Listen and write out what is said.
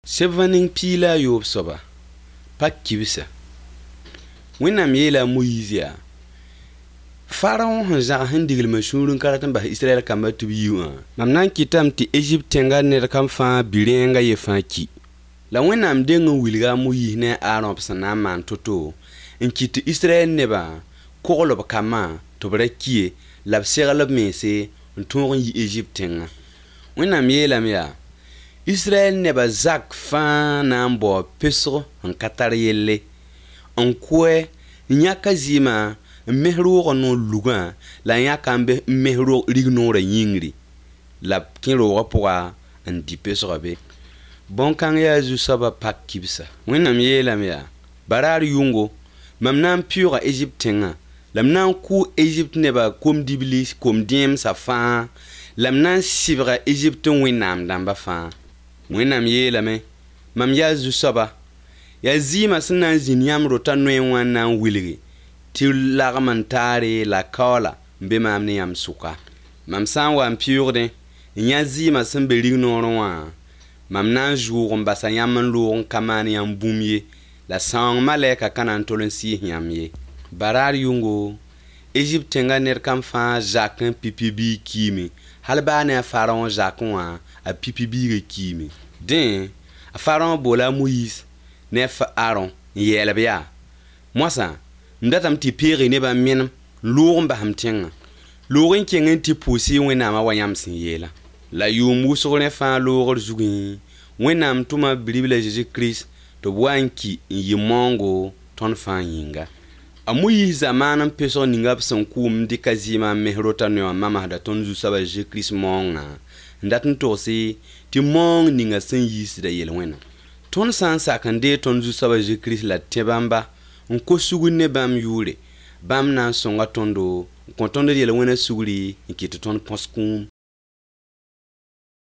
Sevaning pila yob soba pak kibisa wẽnnaam yeela Moyiis yaa Pharaon sẽn zãg sẽn digl mashũurẽ karat n bas Israɛl kambã tɩ b yi wã mam na n kɩtame tɩ Egypt tẽngã ned kam fãa bi-rẽengã ye fãa ki la wẽnnaam deng n wilga a Moyiis ne a Aaron b sẽn na n maan to-to n kɩt tɩ Israɛl nebã kogl b kambã tɩ b ra kie la b segl b mense n tõog n yi Egypt tẽngã. Wẽnnaam yeelame yaa Israël nebã zak fãa na n bao pʋsg n ka tar yelle n koɛ n yãka zɩɩmã n mes roogã noor lugã la n yãka n mes rig noorã yĩngri la b kẽ roogã pʋga n dɩ pʋsgã be. Bõn-kãng yaa zu-soabã pak kibsa. Wẽnnaam yeelame yaa baraar yʋngo mam na n pʋʋga Egypt tẽngã la m na n kʋ Egypt nebã kom-dibli kom-dẽemsã fãa la m na n sɩbga Egypt wẽnnaam dãmbã fãa. Wẽnnaam yeelame mam yaa zu-soaba yaa zɩɩmã sẽn na n zĩnd yãmb rota noẽ wã n na n wilge tɩ lagm n taare la kaoola n be maam ne yãmb sʋka. Mam sã n wa n pɩʋʋgdẽ n yã zɩɩmã sẽn be rig noorẽ wã mam na n zʋʋg n basa yãmb n loog n ka maan yãmb bũmb ye la sãoong malɛka ka na n tol n sɩɩs yãmb ye. Baraar yʋngo Egypt tẽngã ned kam fãa zak n pipi biig kiime hal baa ne a Pharaon zakẽ wã a pipi biigã kiime. Dẽ a Pharaon boola a Moyiis ne a Aaron n yɛɛlb yaa moasã m datame tɩ peege nebã menem n loog n basem tẽngã loog n kẽng n tɩ pʋʋsɩ wẽnnaamã wa yãmb sẽn yeela la yʋʋm wʋsgrẽ fãa loogr zugẽ wẽnnaam tʋma Bi-ribla Zeezi Kirist tɩ b wa n ki n yɩ moongo tõnd fãa yĩnga. A Moyiis zamaan n pʋsg ninga b sẽn kʋʋm n dɩka zɩɩmã n mes rota noẽ wã mamsda tõnd zu-soabã Zeezi Kirist moongã n dat n togse tɩ moong ninga sẽn yiisda yel-wẽna. Tõnd sã n sak n dee tõnd zu-soabã Zeezi Kirist la tẽ bãmba n ko sugr ne bãmb yʋʋre bãmb na n sõnga tõndo n kõ tõnd d yel-wẽna sugri n kɩt tɩ tõnd põs kũum